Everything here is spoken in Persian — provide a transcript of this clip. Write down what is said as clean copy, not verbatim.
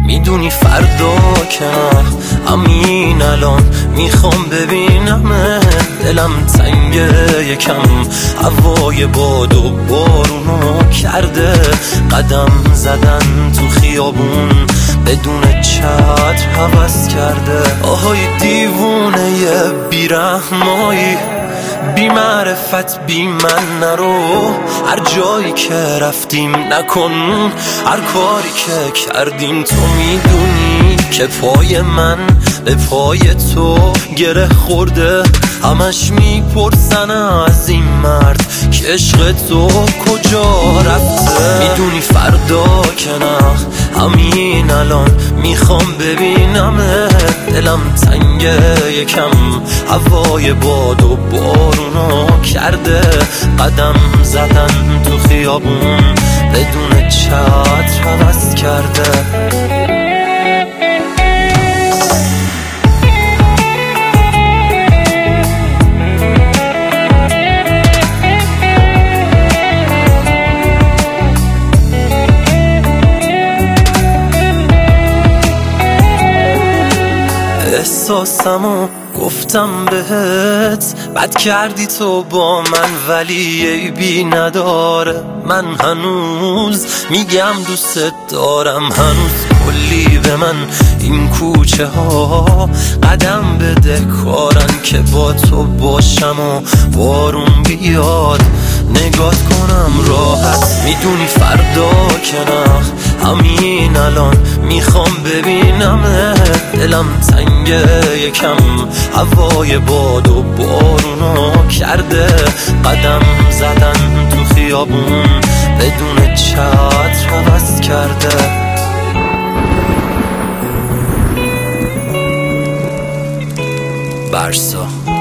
میدونی فردا که نه، همین الان میخوام ببینم. دلم تنگه یکم، هوای باد و بارونو کرده. قدم زدن تو خیابون بدون چتر هوس کرده. آهای دیوونه بیرحمایی، بی معرفت بی من نرو. هر جایی که رفتیم نکن، هر کاری که کردیم تو میدونی که پای من به پای تو گره خورده. همش میپرسن از این مرد که عشق تو کجا رفته. میدونی فردا که نه، همین الان میخوام ببینم. دلم تنگه یکم، هوای باد و بارونو کرده. قدم زدن تو خیابون بدون چتر هوس کرده. احساسمو گفتم بهت، بد کردی تو با من ولی عیبی نداره. من هنوز میگم دوست دارم، هنوز کلی به من این کوچه ها قدم بده کارن که با تو باشم و بارون بیاد نگات کنم راحت. میدونی فردا که نه، همین الان میخوام ببینم. دلم تنگه یکم، هوای باد و بارونو کرده. قدم زدن تو خیابون بدون چتر هوس کرده. برسا